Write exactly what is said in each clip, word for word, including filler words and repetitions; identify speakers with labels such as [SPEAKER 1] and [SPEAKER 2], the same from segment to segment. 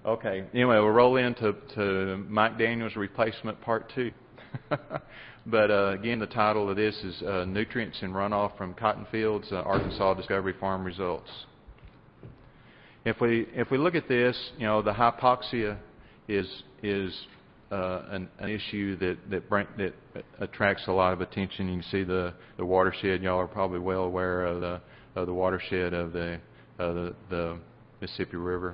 [SPEAKER 1] Okay. Anyway, we'll roll into to Mike Daniels' replacement part two. But uh, again, the title of this is uh, Nutrients in Runoff from Cotton Fields, uh, Arkansas Discovery Farm Results. If we if we look at this, you know, the hypoxia is is uh, an, an issue that that, bring, that attracts a lot of attention. You can see the, the watershed. Y'all are probably well aware of the of the watershed of the uh, the, the Mississippi River.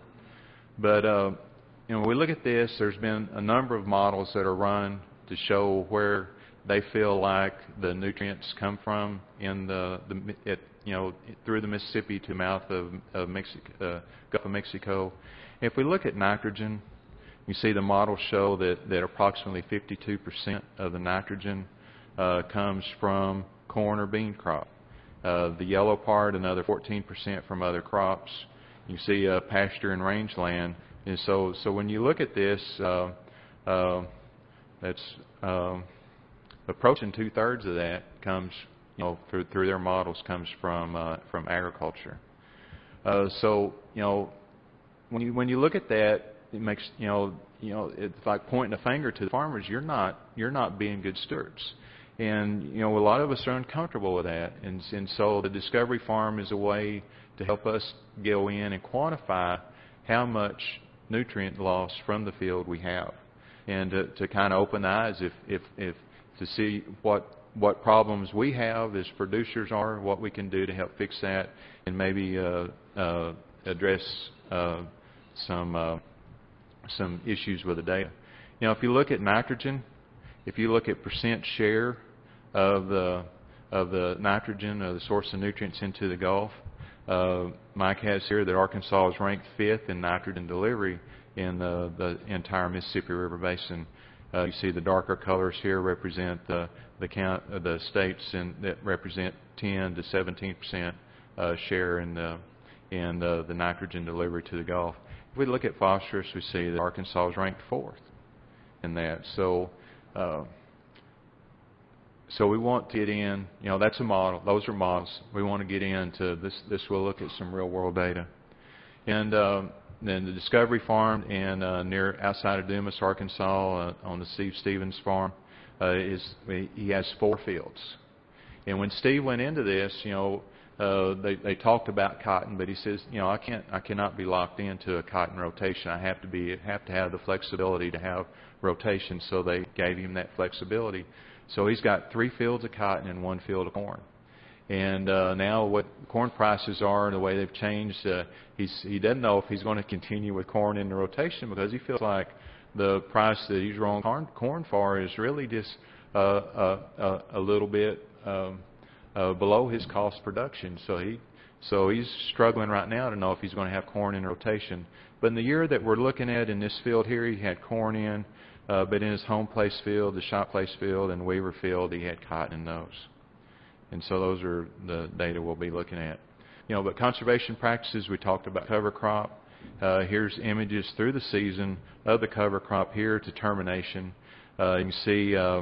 [SPEAKER 1] But uh, you know, when we look at this, there's been a number of models that are run to show where they feel like the nutrients come from in the, the it, you know, through the Mississippi to the mouth of, of Mexico, uh, Gulf of Mexico. If we look at nitrogen, you see the models show that, that approximately fifty-two percent of the nitrogen uh, comes from corn or bean crop. Uh, the yellow part, another fourteen percent from other crops. You see uh, pasture and rangeland. And so, so when you look at this, uh, uh, that's um, approaching two-thirds of that comes, you know, through, through their models comes from uh, from agriculture. Uh, so, you know, when you when you look at that, it makes you know you know it's like pointing a finger to the farmers. You're not you're not being good stewards, and you know a lot of us are uncomfortable with that, and and so the Discovery Farm is a way to help us go in and quantify how much nutrient loss from the field we have, and to, to kind of open the eyes if if if to see what what problems we have as producers are, what we can do to help fix that, and maybe uh, uh, address uh, some uh, some issues with the data. You know, if you look at nitrogen, if you look at percent share of the of the nitrogen, of the source of nutrients into the Gulf, uh, Mike has here that Arkansas is ranked fifth in nitrogen delivery in the, the entire Mississippi River Basin. Uh, you see the darker colors here represent the the count of the states in, that represent ten to seventeen percent uh, share in the in the, the nitrogen delivery to the Gulf. If we look at phosphorus, we see that Arkansas is ranked fourth in that. So, uh, so we want to get in. You know, that's a model. Those are models. We want to get into this. This will look at some real world data, and. Uh, Then the Discovery Farm and uh, near outside of Dumas, Arkansas, uh, on the Steve Stevens farm, uh, is he has four fields. And when Steve went into this, you know, uh, they they talked about cotton, but he says, you know, I can't, I cannot be locked into a cotton rotation. I have to be, have to have the flexibility to have rotation. So they gave him that flexibility. So he's got three fields of cotton and one field of corn. And uh, now what corn prices are and the way they've changed, uh, he's, he doesn't know if he's going to continue with corn in the rotation because he feels like the price that he's growing corn, corn for is really just uh, uh, uh, a little bit um, uh, below his cost production. So he so he's struggling right now to know if he's going to have corn in rotation. But in the year that we're looking at in this field here, he had corn in, uh, but in his home place field, the shop place field, and Weaver field, he had cotton in those. And so those are the data we'll be looking at. You know, but conservation practices, we talked about cover crop. Uh, here's images through the season of the cover crop here to termination. Uh, you can see uh,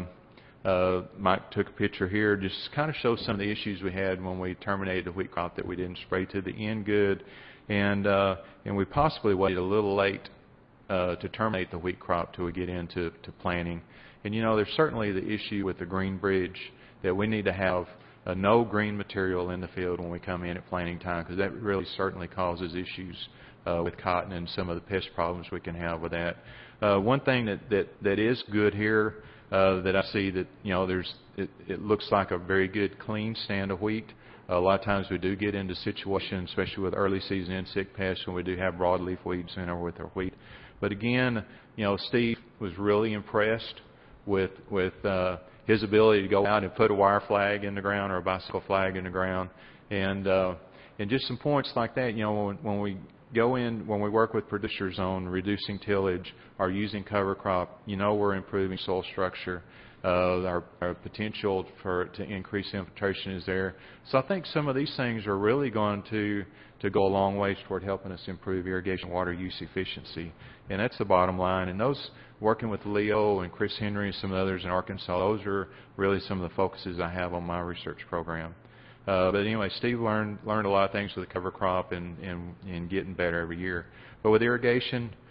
[SPEAKER 1] uh, Mike took a picture here, just kind of shows some of the issues we had when we terminated the wheat crop, that we didn't spray to the end good, and uh, and we possibly waited a little late uh, to terminate the wheat crop till we get into to planting. And you know, there's certainly the issue with the green bridge that we need to have Uh, no green material in the field when we come in at planting time, because that really certainly causes issues uh, with cotton and some of the pest problems we can have with that. Uh, one thing that, that, that is good here uh, that I see that, you know, there's it, it looks like a very good clean stand of wheat. Uh, a lot of times we do get into situations, especially with early season insect pests, when we do have broadleaf weeds in or with our wheat. But again, you know, Steve was really impressed with with uh, his ability to go out and put a wire flag in the ground or a bicycle flag in the ground, and uh, and just some points like that. You know, when, when we go in, when we work with producers on reducing tillage or using cover crop, you know, we're improving soil structure. Uh, our, our potential for to increase infiltration is there. So I think some of these things are really going to to go a long ways toward helping us improve irrigation water use efficiency, and that's the bottom line. And those, working with Leo and Chris Henry and some others in Arkansas, those are really some of the focuses I have on my research program. Uh, but anyway, Steve learned learned a lot of things with the cover crop and and, and getting better every year. But with irrigation,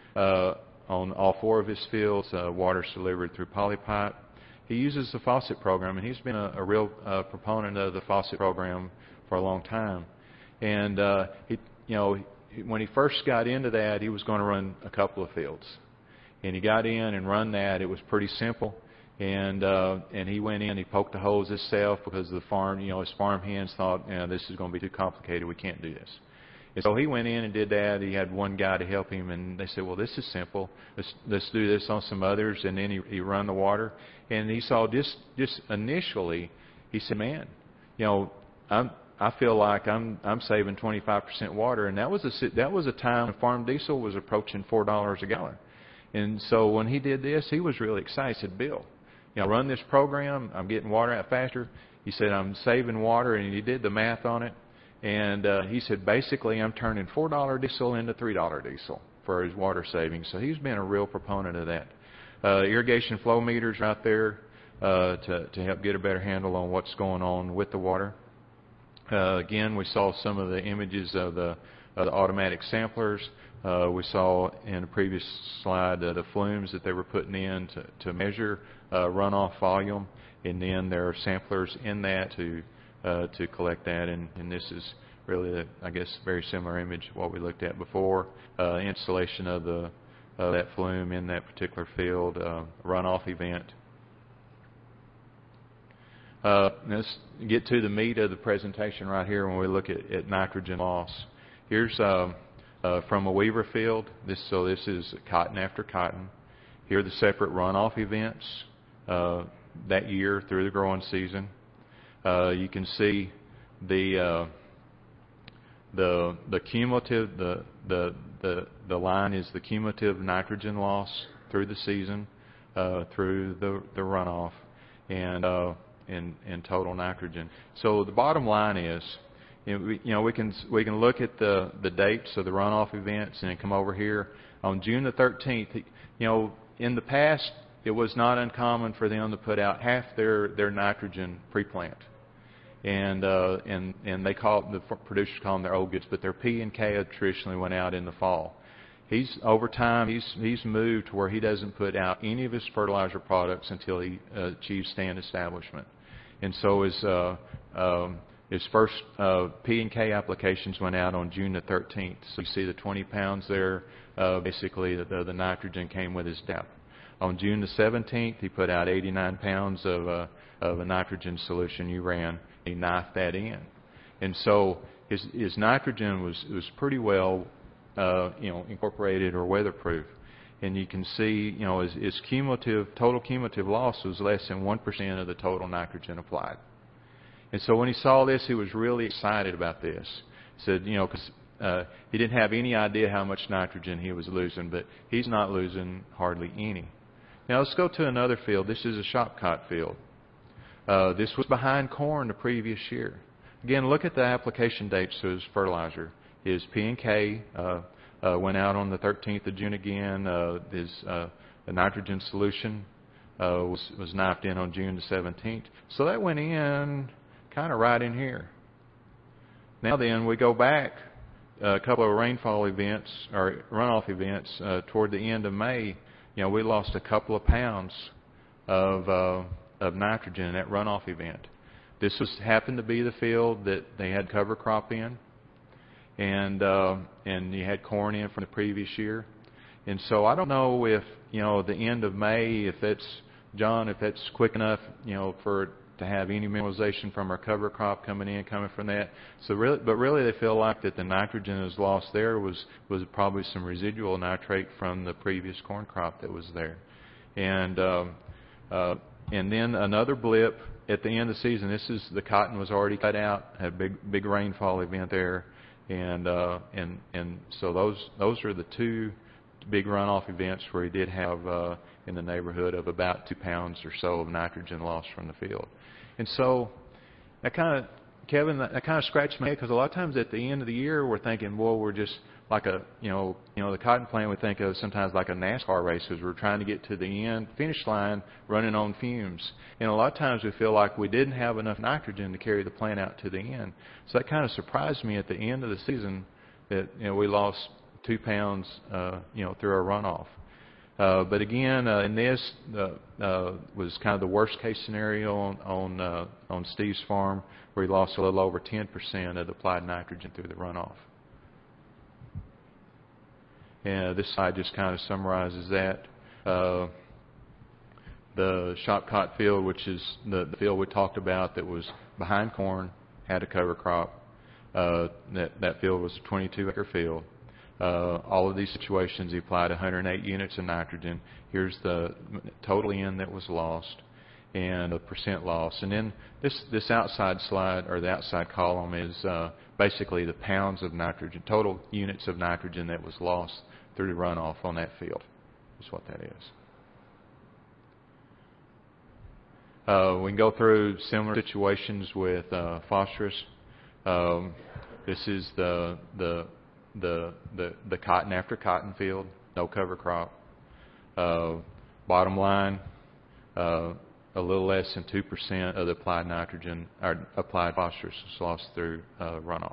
[SPEAKER 1] uh, on all four of his fields. Uh, water's delivered through polypipe. He uses the faucet program, and he's been a, a real uh, proponent of the faucet program for a long time. And uh, he, you know, when he first got into that, he was going to run a couple of fields, and he got in and run that. It was pretty simple, and uh, and he went in, he poked the holes himself because the farm, you know, his farm hands thought, you know, this is going to be too complicated. We can't do this. And so he went in and did that. He had one guy to help him, and they said, well, this is simple. Let's, let's do this on some others. And then he, he run the water. And he saw just, just initially, he said, man, you know, I'm, I feel like I'm, I'm saving twenty-five percent water. And that was a, that was a time when farm diesel was approaching four dollars a gallon. And so when he did this, he was really excited. He said, Bill, you know, run this program. I'm getting water out faster. He said, I'm saving water. And he did the math on it. And uh, he said, basically, I'm turning four dollar diesel into three dollar diesel for his water savings. So he's been a real proponent of that. Uh, irrigation flow meters out there uh, to, to help get a better handle on what's going on with the water. Uh, again, we saw some of the images of the, of the automatic samplers. Uh, we saw in a previous slide uh, the flumes that they were putting in to, to measure uh, runoff volume. And then there are samplers in that to Uh, to collect that, and, and this is really, a, I guess, very similar image to what we looked at before. Uh, installation of the uh, that flume in that particular field, uh, runoff event. Uh, let's get to the meat of the presentation right here when we look at, at nitrogen loss. Here's uh, uh, from a Weaver field. This so this is cotton after cotton. Here are the separate runoff events uh, that year through the growing season. Uh, you can see the uh, the the cumulative the, the the the line is the cumulative nitrogen loss through the season, uh, through the the runoff, and uh, in in total nitrogen. So the bottom line is, you know, we, you know, we can we can look at the the dates of the runoff events and then come over here on June the thirteenth. You know, in the past, it was not uncommon for them to put out half their, their nitrogen pre-plant. And, uh, and, and they call it, the producers call them their old goods, but their P and K traditionally went out in the fall. He's, over time, he's, he's moved to where he doesn't put out any of his fertilizer products until he uh, achieves stand establishment. And so his, uh, um, his first uh, P and K applications went out on June the thirteenth. So you see the twenty pounds there, uh, basically the, the, the nitrogen came with his depth. On June the seventeenth, he put out eighty-nine pounds of, uh, of a nitrogen solution you ran. He knifed that in. And so his, his nitrogen was, was pretty well, uh, you know, incorporated or weatherproof. And you can see, you know, his, his cumulative, total cumulative loss was less than one percent of the total nitrogen applied. And so when he saw this, he was really excited about this. He said, you know, because uh, he didn't have any idea how much nitrogen he was losing, but he's not losing hardly any. Now let's go to another field. This is a Shopcott field. Uh, this was behind corn the previous year. Again, look at the application dates to his fertilizer. His P and K uh, uh, went out on the thirteenth of June again. Uh, his uh, the nitrogen solution uh, was, was knifed in on June the seventeenth. So that went in kind of right in here. Now then, we go back a couple of rainfall events or runoff events uh, toward the end of May. You know, we lost a couple of pounds of uh, of nitrogen in that runoff event. This was happened to be the field that they had cover crop in, and uh, and you had corn in from the previous year. And so I don't know if, you know, the end of May, if that's, John, if that's quick enough, you know, for to have any mineralization from our cover crop coming in, coming from that. So really, but really they feel like that the nitrogen that was lost there was, was probably some residual nitrate from the previous corn crop that was there. And, um, uh, and then another blip at the end of the season. This is, the cotton was already cut out, had a big, big rainfall event there. And, uh, and, and so those, those are the two big runoff events where he did have, uh, in the neighborhood of about two pounds or so of nitrogen lost from the field. And so that kind of, Kevin, that, that kind of scratched my head, because a lot of times at the end of the year we're thinking, well, we're just like a, you know, you know, the cotton plant we think of sometimes like a NASCAR race, because we're trying to get to the end finish line running on fumes. And a lot of times we feel like we didn't have enough nitrogen to carry the plant out to the end. So that kind of surprised me at the end of the season that, you know, we lost two pounds, uh, you know, through our runoff. Uh, but again, uh, in this uh, uh, was kind of the worst case scenario on on, uh, on Steve's farm, where he lost a little over ten percent of the applied nitrogen through the runoff. And this slide just kind of summarizes that. Uh, the Shopcott field, which is the, the field we talked about that was behind corn, had a cover crop. Uh, that, that field was a twenty-two acre field. Uh, all of these situations, he applied one hundred eight units of nitrogen. Here's the total N that was lost and a percent loss. And then this, this outside slide, or the outside column, is uh, basically the pounds of nitrogen, total units of nitrogen that was lost through the runoff on that field. Is what that is. Uh, we can go through similar situations with uh, phosphorus. Um, this is the the the the the cotton after cotton field, no cover crop. Uh, bottom line, uh, a little less than two percent of the applied nitrogen or applied phosphorus is lost through uh, runoff.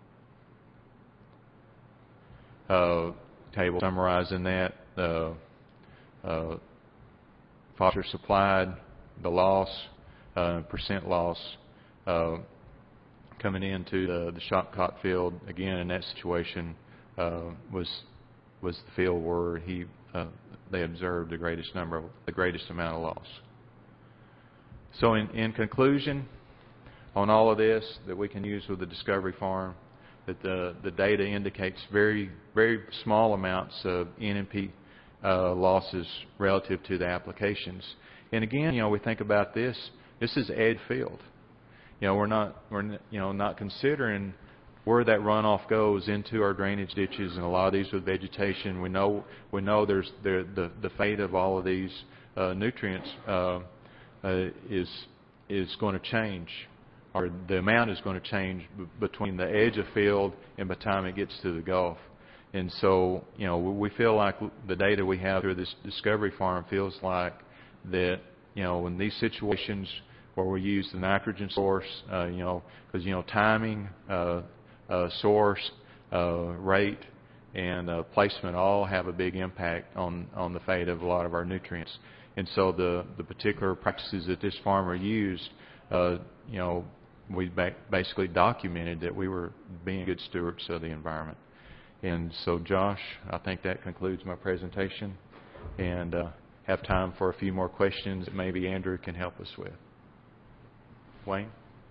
[SPEAKER 1] Uh, table summarizing that: uh, uh, phosphorus applied, the loss, uh, percent loss. Uh, coming into the, the Shopcott field, again in that situation, uh, was was the field where he uh, they observed the greatest number, of, the greatest amount of loss. So, in, in conclusion, on all of this that we can use with the Discovery Farm, that the the data indicates very very small amounts of N and P uh, losses relative to the applications. And again, you know, we think about this. This is edge field. You know, we're not we're you know not considering where that runoff goes into our drainage ditches, and a lot of these with vegetation. We know we know there's the the, the fate of all of these uh, nutrients uh, uh, is is going to change, or the amount is going to change b- between the edge of field and by the time it gets to the Gulf. And so, you know, we feel like the data we have through this Discovery Farm feels like that, you know, in these situations where we use the nitrogen source, uh, you know, because, you know, timing, uh, uh, source, uh, rate, and uh, placement all have a big impact on, on the fate of a lot of our nutrients. And so the, the particular practices that this farmer used, uh, you know, we ba- basically documented that we were being good stewards of the environment. And so, Josh, I think that concludes my presentation, and uh, have time for a few more questions that maybe Andrew can help us with. Wayne?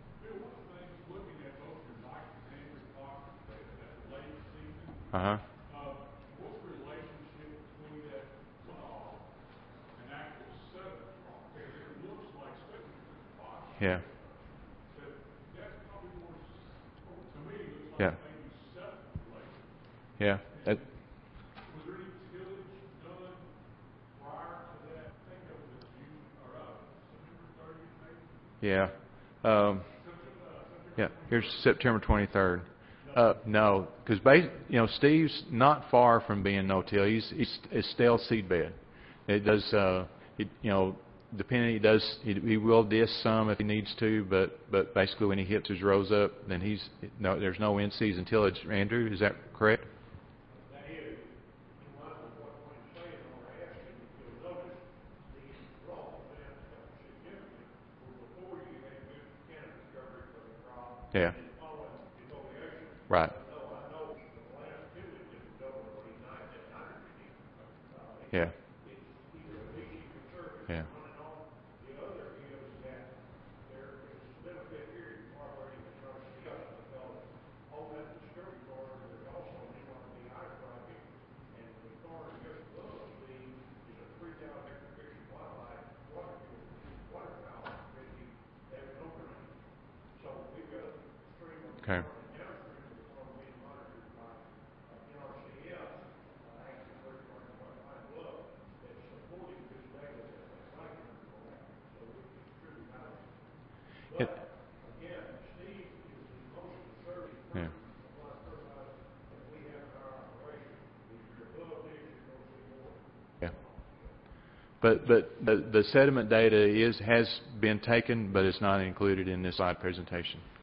[SPEAKER 1] Uh-huh.
[SPEAKER 2] What's the relationship between that runoff and actual sediment? Because it looks like sediment box.
[SPEAKER 1] Yeah.
[SPEAKER 2] But that's probably more, to me, it looks like
[SPEAKER 1] Yeah.
[SPEAKER 2] maybe sediment related.
[SPEAKER 1] Yeah. That,
[SPEAKER 2] Was there any tillage done prior to that? I think that was a June or uh, September thirtieth, maybe?
[SPEAKER 1] yeah. Um, yeah. Here's September twenty-third. Uh, no, because you know Steve's not far from being no-till. He's he's a stale seed bed. It does, uh, it, you know, depending he does, he, he will disc some if he needs to, but but basically when he hits his rows up, then he's no, there's no in-season tillage. Andrew, is that correct?
[SPEAKER 2] That is, in line with what Wayne's saying, or asking, you'll notice the raw plants that were significant were before you had good canopy coverage for the crop.
[SPEAKER 1] Yeah.
[SPEAKER 2] And following defoliation.
[SPEAKER 1] Right.
[SPEAKER 2] So I know the last tillage is double what he night that nitrogen. Uh,
[SPEAKER 1] Yeah.
[SPEAKER 2] It's either a leaky conservative
[SPEAKER 1] Yeah.
[SPEAKER 2] running on. The other is that there is a benefit here in Marbury and North Seattle because on that Discovery corridor, there's also an N R B I project, and the corridor just above the is a three thousand acre fish and wildlife water waterfowl committee. They have no drainage. So we've got a stream of
[SPEAKER 1] Okay.
[SPEAKER 2] and downstream of the farm being monitored by uh, N R C S, uh, actually working on my glove that's supporting this data that the site can report. So it's truly valuable.
[SPEAKER 1] It,
[SPEAKER 2] But again, Steve is the most conservative
[SPEAKER 1] yeah.
[SPEAKER 2] person of what fertilizer that we have in our operation. If you're above this, you're going to see more.
[SPEAKER 1] Yeah. But but the, the sediment data is has been taken, but it's not included in this slide presentation.